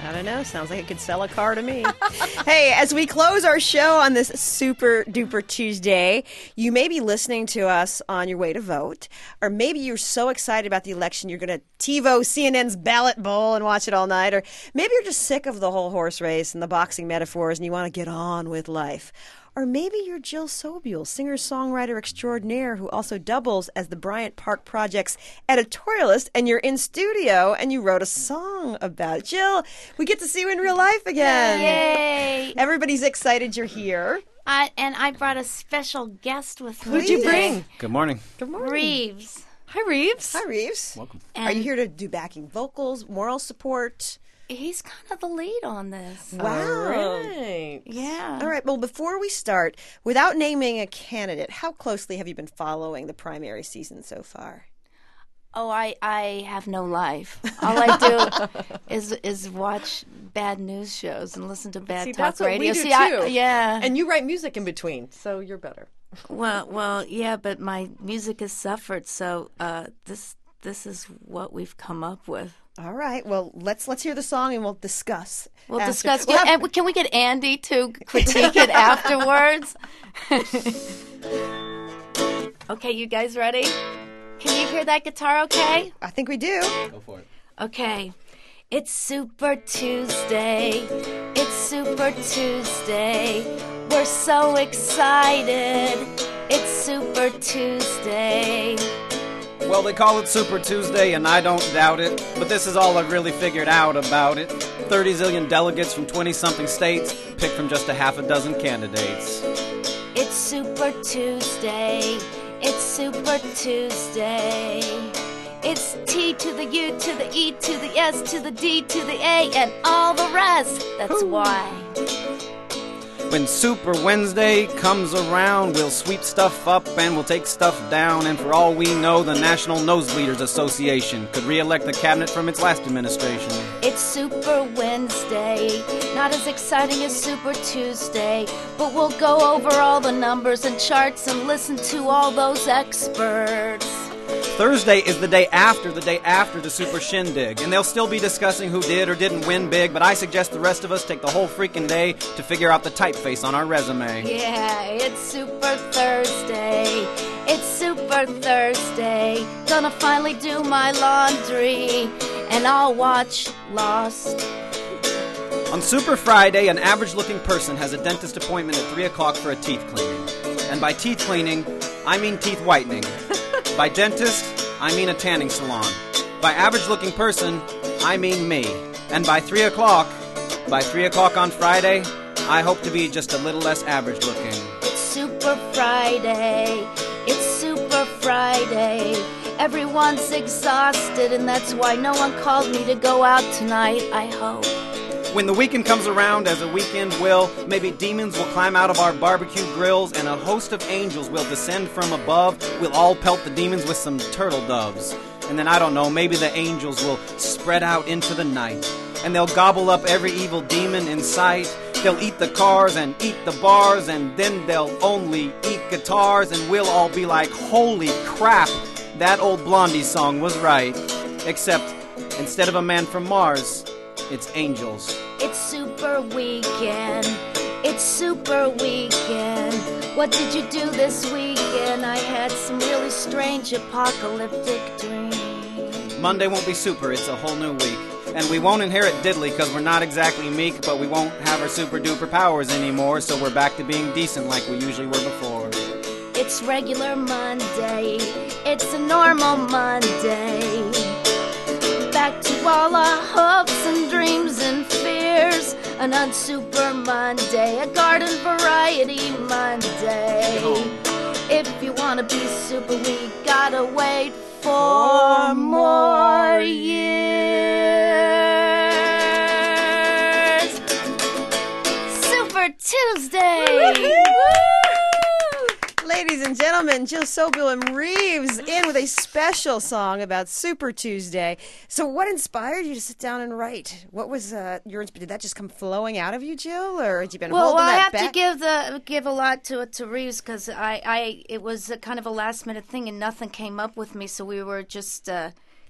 I don't know. Sounds like it could sell a car to me. Hey, as we close our show on this super duper Tuesday, you may be listening to us on your way to vote, or maybe you're so excited about the election you're going to TiVo CNN's ballot bowl and watch it all night, or maybe you're just sick of the whole horse race and the boxing metaphors and you want to get on with life. Or maybe you're Jill Sobule, singer-songwriter extraordinaire who also doubles as the Bryant Park Project's editorialist, and you're in studio and you wrote a song about it. Jill, we get to see you in real life again. Yay! Everybody's excited you're here. And I brought a special guest with me. Who'd you bring? Good morning. Good morning. Reeves. Hi, Reeves. Hi, Reeves. Welcome. Are you here to do backing vocals, moral support? He's kind of the lead on this. Wow. All right. Yeah. All right. Well, before we start, without naming a candidate, how closely have you been following the primary season so far? Oh, I have no life. All I do is watch bad news shows and listen to bad See, talk that's what radio. we do too. Yeah. And you write music in between, so you're better. Well, yeah, but my music has suffered, so this is what we've come up with. All right. Well, let's hear the song and we'll discuss. We'll after. discuss. We'll have- And can we get Andy to critique it afterwards? Okay, you guys ready? Can you hear that guitar okay? I think we do. Go for it. Okay. It's Super Tuesday. It's Super Tuesday. We're so excited. It's Super Tuesday. Well, they call it Super Tuesday, and I don't doubt it. But this is all I've really figured out about it. 30 zillion delegates from 20-something states, picked from just a half a dozen candidates. It's Super Tuesday. It's Super Tuesday. It's T to the U to the E to the S to the D to the A and all the rest. That's why. When Super Wednesday comes around, we'll sweep stuff up and we'll take stuff down. And for all we know, the National Nosebleeders Association could re-elect the cabinet from its last administration. It's Super Wednesday, not as exciting as Super Tuesday, but we'll go over all the numbers and charts and listen to all those experts. Thursday is the day after the Super Shindig, and they'll still be discussing who did or didn't win big, but I suggest the rest of us take the whole freaking day to figure out the typeface on our resume. Yeah, it's Super Thursday. It's Super Thursday. Gonna finally do my laundry, and I'll watch Lost. On Super Friday, an average-looking person has a dentist appointment at 3 o'clock for a teeth cleaning. And by teeth cleaning, I mean teeth whitening. By dentist, I mean a tanning salon. By average-looking person, I mean me. And by 3 o'clock on Friday, I hope to be just a little less average-looking. It's Super Friday. It's Super Friday. Everyone's exhausted, and that's why no one called me to go out tonight, I hope. When the weekend comes around, as a weekend will, maybe demons will climb out of our barbecue grills and a host of angels will descend from above. We'll all pelt the demons with some turtle doves. And then, I don't know, maybe the angels will spread out into the night. And they'll gobble up every evil demon in sight. They'll eat the cars and eat the bars, and then they'll only eat guitars. And we'll all be like, holy crap, that old Blondie song was right. Except, instead of a man from Mars, it's angels. It's Super Weekend. It's Super Weekend. What did you do this weekend? I had some really strange apocalyptic dreams. Monday won't be super, it's a whole new week. And we won't inherit diddly because we're not exactly meek, but we won't have our super duper powers anymore, so we're back to being decent like we usually were before. It's regular Monday. It's a normal Monday. Back to all our hopes and dreams and fears. An unsuper Monday, a garden variety Monday. If you wanna be super, we gotta wait for more years. Super Tuesday! Ladies and gentlemen, Jill Sobule and Reeves in with a special song about Super Tuesday. So what inspired you to sit down and write? What was your inspiration? Did that just come flowing out of you, Jill, or had you been holding I that have back? to give a lot to Reeves because it was a kind of a last minute thing and nothing came up with me, so we were just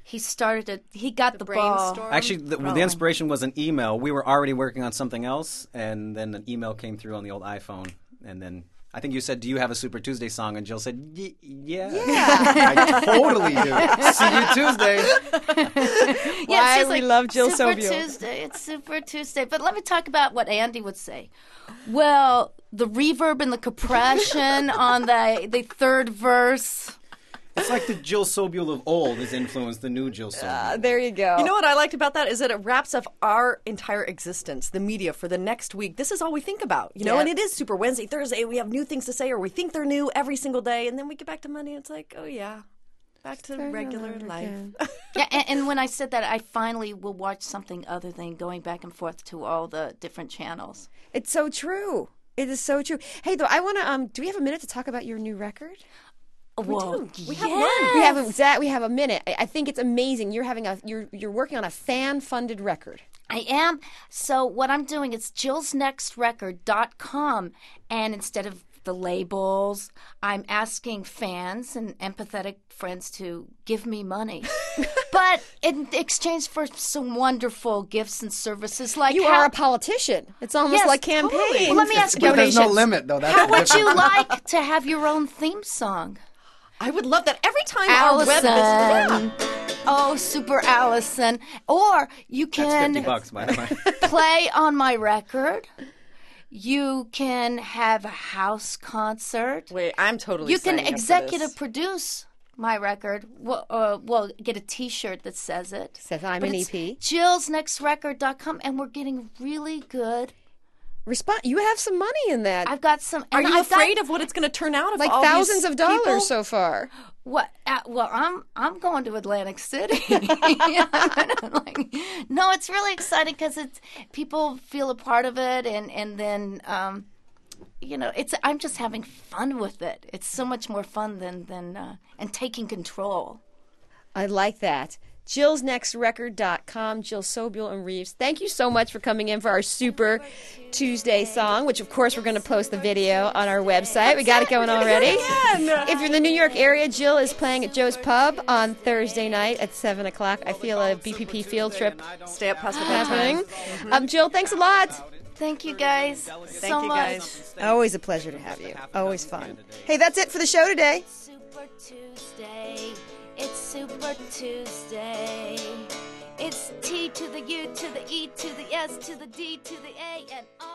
he started it. He got the ball. brainstorm. Actually, the inspiration was an email. We were already working on something else, and then an email came through on the old iPhone. And then I think you said, "Do you have a Super Tuesday song?" And Jill said, "Yeah, I totally do. See you Tuesday." Why she's we love Jill Super Sobule. Tuesday. It's Super Tuesday. But let me talk about what Andy would say. Well, the reverb and the compression on the third verse. It's like the Jill Sobule of old has influenced the new Jill Sobule. There you go. You know what I liked about that is that it wraps up our entire existence, the media, for the next week. This is all we think about, you know, Yeah. and it is Super Wednesday, Thursday. We have new things to say, or we think they're new every single day, and then we get back to Monday, and it's like, oh yeah, back to regular life. Yeah, and when I said that, I finally will watch something other than going back and forth to all the different channels. It's so true. It is so true. Hey, though, I want to. Do we have a minute to talk about your new record? Whoa, We have yes. We have a minute. I think it's amazing. You're working on a fan-funded record. I am. So what I'm doing is jillsnextrecord.com, and instead of the labels, I'm asking fans and empathetic friends to give me money. But in exchange for some wonderful gifts and services like You are a politician. It's almost Yes, like campaigns. totally. Well, let me ask you- But there's no Donations. limit, though. That's How the would you difference. like to have your own theme song? I would love that every time our web Allison. visitors. Oh, Super Allison. Or you That's can $50, by the way. play on my record. You can have a house concert. Wait, I'm totally. You can signing up for executive this. produce my record. Well, get a T-shirt that says it. Says I'm But an it's EP. jillsnextrecord.com, and we're getting really good. You have some money in that. I've got some. Are and you I've got- afraid of what it's going to turn out? Of like all thousands these of dollars people? so far. What? Well, I'm going to Atlantic City. Like, no, it's really exciting because it's people feel a part of it, and then I'm just having fun with it. It's so much more fun than and taking control. I like that. JillsNextRecord.com, Jill Sobule and Reeves. Thank you so much for coming in for our Super Tuesday song, which of course we're going to post the video on our website. We got it going already. If you're in the New York area, Jill is playing at Joe's Pub on Thursday night at 7 o'clock. I feel a BPP field trip Stay up past the happening. bedtime. Jill, thanks a lot. Thank you guys so you, much. guys. Always a pleasure to have you. Always fun. Hey, that's it for the show today. Super Tuesday. It's Super Tuesday. It's T to the U to the E to the S to the D to the A and all.